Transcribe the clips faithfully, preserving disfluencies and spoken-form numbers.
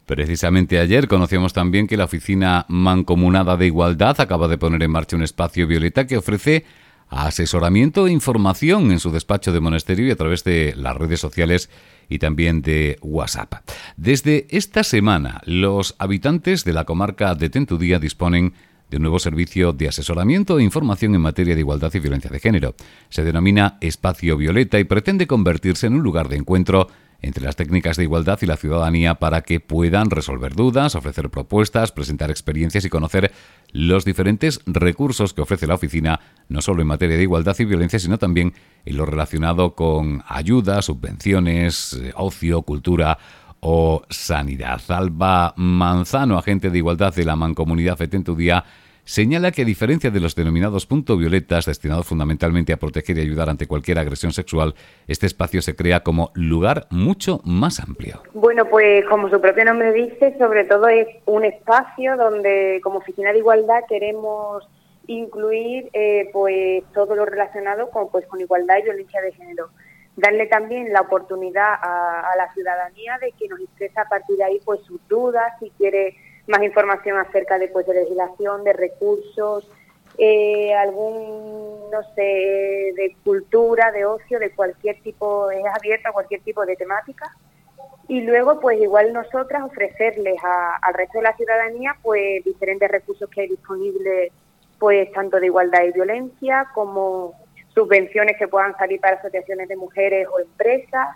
Precisamente ayer conocíamos también que la Oficina Mancomunada de Igualdad acaba de poner en marcha un espacio violeta que ofrece asesoramiento e información en su despacho de Monasterio y a través de las redes sociales y también de WhatsApp. Desde esta semana, los habitantes de la comarca de Tentudía disponen de un nuevo servicio de asesoramiento e información en materia de igualdad y violencia de género. Se denomina Espacio Violeta y pretende convertirse en un lugar de encuentro entre las técnicas de igualdad y la ciudadanía para que puedan resolver dudas, ofrecer propuestas, presentar experiencias y conocer los diferentes recursos que ofrece la oficina, no solo en materia de igualdad y violencia, sino también en lo relacionado con ayudas, subvenciones, ocio, cultura o sanidad. Alba Manzano, agente de igualdad de la Mancomunidad de Tentudía, señala que a diferencia de los denominados punto violetas, destinados fundamentalmente a proteger y ayudar ante cualquier agresión sexual, este espacio se crea como lugar mucho más amplio. Bueno, pues como su propio nombre dice, sobre todo es un espacio donde como Oficina de Igualdad queremos incluir eh, pues todo lo relacionado con, pues, con igualdad y violencia de género. Darle también la oportunidad a, a la ciudadanía de que nos exprese a partir de ahí pues sus dudas, si quiere más información acerca de, pues, de legislación, de recursos, eh, algún, no sé, de cultura, de ocio, de cualquier tipo, es abierta a cualquier tipo de temática. Y luego, pues igual nosotras ofrecerles a, al resto de la ciudadanía, pues diferentes recursos que hay disponibles, pues tanto de igualdad y violencia, como subvenciones que puedan salir para asociaciones de mujeres o empresas,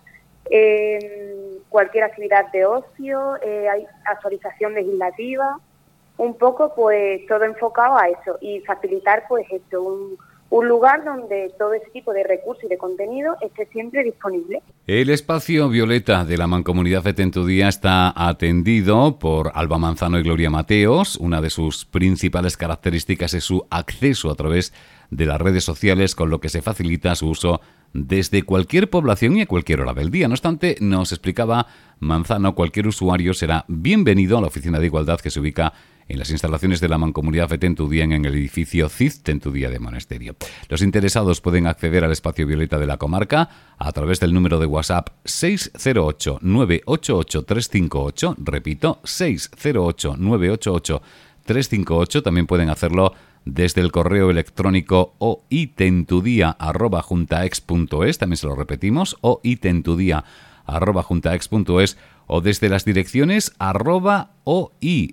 eh, cualquier actividad de ocio, eh, hay actualización legislativa, un poco pues todo enfocado a eso y facilitar pues esto, un, un lugar donde todo ese tipo de recursos y de contenido esté siempre disponible. El espacio violeta de la Mancomunidad de Tentudía está atendido por Alba Manzano y Gloria Mateos. Una de sus principales características es su acceso a través de las redes sociales, con lo que se facilita su uso desde cualquier población y a cualquier hora del día. No obstante, nos explicaba Manzano, cualquier usuario será bienvenido a la Oficina de Igualdad que se ubica en las instalaciones de la Mancomunidad de Tentudía en el edificio C I D Tentudía de Monasterio. Los interesados pueden acceder al espacio violeta de la comarca a través del número de WhatsApp seis cero ocho, nueve ocho ocho, tres cinco ocho, repito, seis cero ocho, nueve ocho ocho, tres cinco ocho. También pueden hacerlo desde el correo electrónico oitentudia arroba juntaex punto es, también se lo repetimos, oitentudia arroba juntaex punto es, o desde las direcciones arroba oi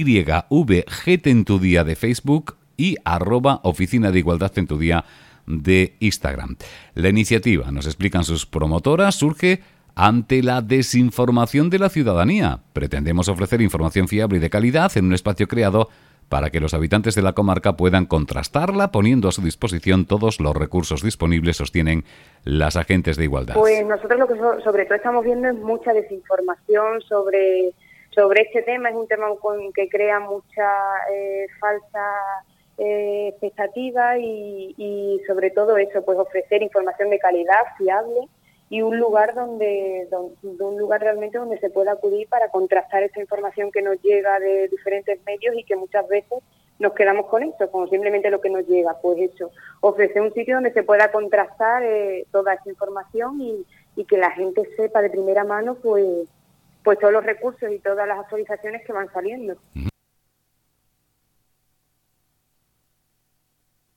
yvgtentudía de Facebook y arroba Oficina de Igualdad Tentudía de Instagram. La iniciativa, nos explican sus promotoras, surge ante la desinformación de la ciudadanía. Pretendemos ofrecer información fiable y de calidad en un espacio creado para que los habitantes de la comarca puedan contrastarla, poniendo a su disposición todos los recursos disponibles, sostienen las agentes de igualdad. Pues nosotros lo que so- sobre todo estamos viendo es mucha desinformación sobre, sobre este tema. Es un tema con que crea mucha eh, falsa eh, expectativa y, y sobre todo eso, pues ofrecer información de calidad, fiable, y un lugar donde, donde un lugar realmente donde se pueda acudir para contrastar esta información que nos llega de diferentes medios y que muchas veces nos quedamos con esto, con simplemente lo que nos llega. Pues eso, ofrecer un sitio donde se pueda contrastar eh, toda esa información y, y que la gente sepa de primera mano pues, pues todos los recursos y todas las actualizaciones que van saliendo.